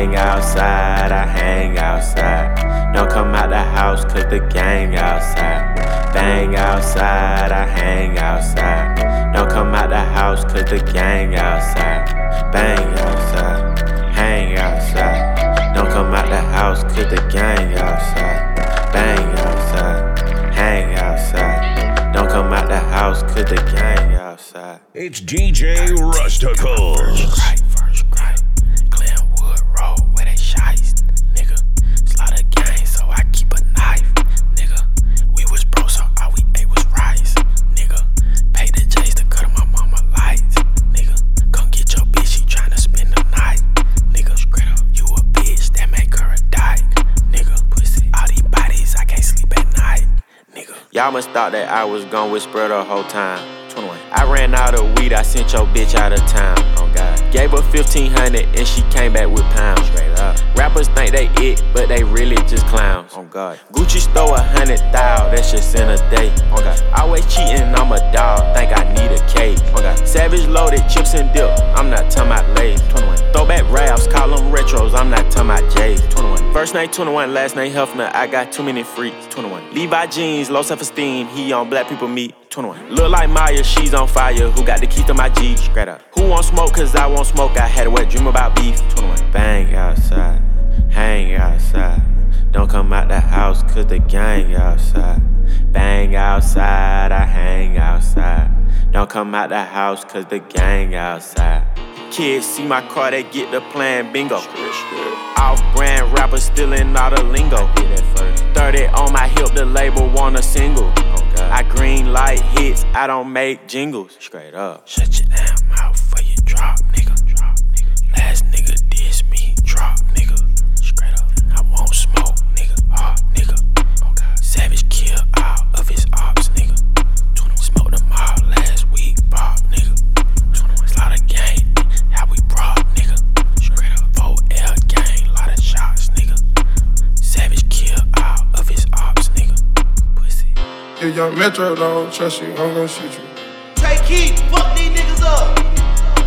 hang outside, I hang outside. Don't come out the house cause the gang outside. Bang outside, I hang outside. Don't come out the house cause the gang outside. Bang outside, hang outside. Don't come out the house cause the gang outside. Bang outside, hang outside. Don't come out the house cause the gang outside. It's DJ Rusticles. First cry. Glenwood Road where they shice, nigga. Slaughter gang, so I keep a knife, nigga. We was broke, so all we ate was rice, nigga. Paid the J's to cut on my mama lights, nigga. Come get your bitch, she tryna spend the night, nigga. Straight up, you a bitch, that make her a dyke, nigga. Pussy, all these bodies, I can't sleep at night, nigga. Y'all must thought that I was gone with spread the whole time. 21. I ran out of weed, I sent your bitch out of town. Oh God. Gave her 1,500 and she came back with pounds. Straight up. Rappers think they it, but they really just clowns. Oh God. Gucci stole 100,000, that's just in a day. Oh God. Always cheating, I'm a dog, think I need a cake. Oh God. Savage loaded, chips and dip, I'm not talking about Lay's. 21. Throwback raps, call them retros, I'm not talking about J's. 21. First name 21, last name Hefner, I got too many freaks. 21. Levi jeans, low self-esteem, he on black people meat. 21. Look like Maya, she's on fire. Who got the keys to my Jeep? Straight up. Who want smoke? Cause I won't smoke. I had a wet dream about beef. 21. Bang outside, hang outside. Don't come out the house cause the gang outside. Bang outside, I hang outside. Don't come out the house cause the gang outside. Kids see my car, they get the plan bingo. Off-brand rappers stealing all the lingo. 30 on my hip, the label want a single. I green light hits, I don't make jingles. Straight up. Shut your damn mouth before you drop, nigga. Last nigga diss me, drop, nigga. Straight up. I won't smoke, nigga. Nigga. Savage kill all of his ops, nigga. Smoked them all last week, Bob, nigga. Slaughter gang, how we brought, nigga. Straight up. 4L gang, lot of shots, nigga. Savage kill all of his ops, nigga. Pussy. If young Metro don't trust you, I'm gon' shoot you. Take heat, fuck these niggas up.